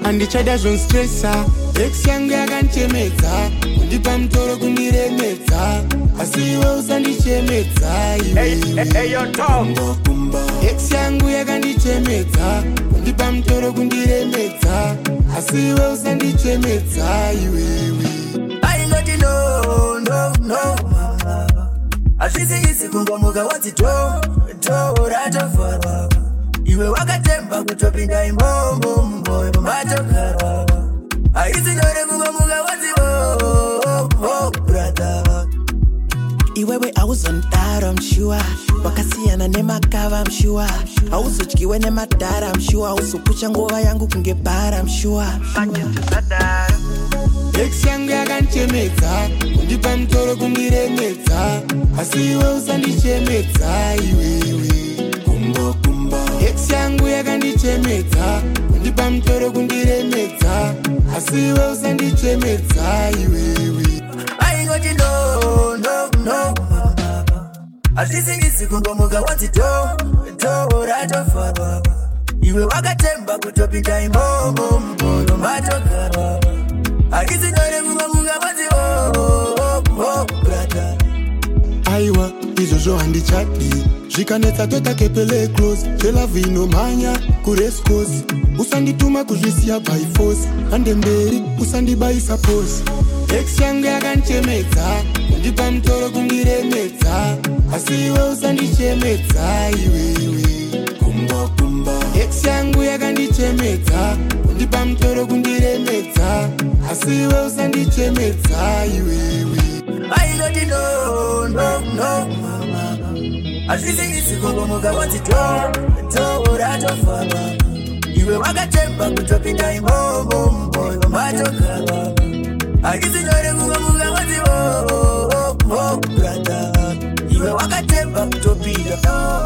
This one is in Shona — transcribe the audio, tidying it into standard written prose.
Andichada zvonstressa ex yangu yakanchemedza kundipa mutoro kundiremedza asi iwe usandichemedza ex yangu yakandichemedza kundipa mutoro kundiremedza asi iwe usandichemedza iwewe aingoti no azvisi kungomuka wati ratofara iwe wakatemba kutopinda imomo mumwoyo matokara haisi nyore kungomuka wati brother iwewe auzondaro mshua wakasiyana nemakava mshua hauzodyiwe nemadhara mshua hauzopucha nguva yangu kunge bhara mshua ex yangu yakanchemedza kundipa mutoro kundiremedza asi iwe usandichemedza iwewe ex yangu yakandichemedza kundipa mutoro kundiremedza asi iwe usandichemedza iwewe aingoti no azvisingisi kungomuka wati ratofara iwe wakatemba kutopinda imomo mumwoyo matokara haisi nyore kungomuka wati brother aiwa izvozvo handichadi zvikanetsa totakepele close telavhu inomhanya kurescos usandituma kuzvisiya by force hande mberi usandibayisa posi ex yangu yakanchemedza kundipa mutoro kundiremedza asi iwe usandichemedza iwewe ex yangu yakandichemedza kundipa mutoro kundiremedza asi iwe usandichemedza iwewe aingoti no azvisingisi kungomuka wati ratofara iwe wakatemba kutopinda imomo mumwoyo matokara haisi nyore kungomuka wati brother iwe wakatemba kutopinda